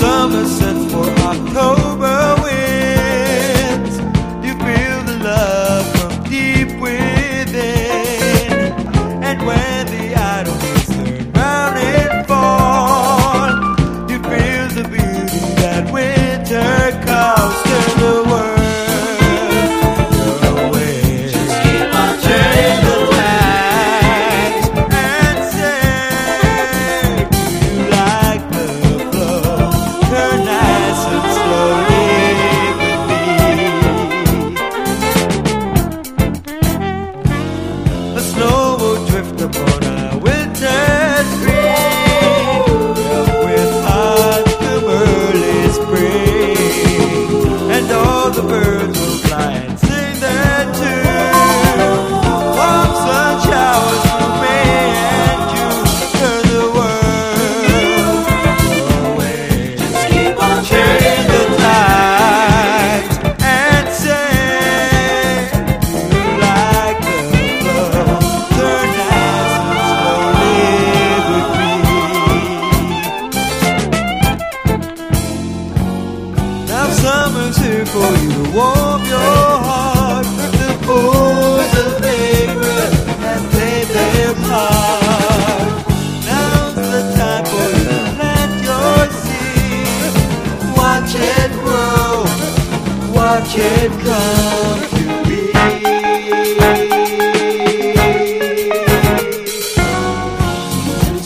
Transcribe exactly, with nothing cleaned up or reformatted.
summer sent for October winds. You feel the love from deep within. And when the idle winds turn round and fall, you feel the beauty that winter calls to the world. Upon our winter dream, with heart to early spring, and all the birds will fly and sing their tune. Warm sun showers through May and June, turn the world away. Just keep on turning the tides and say you like the flow. Turn summer's here for you to warm your heart. The boys of April have played their part. Now's the time for you to plant your seed. Watch it grow, watch it come.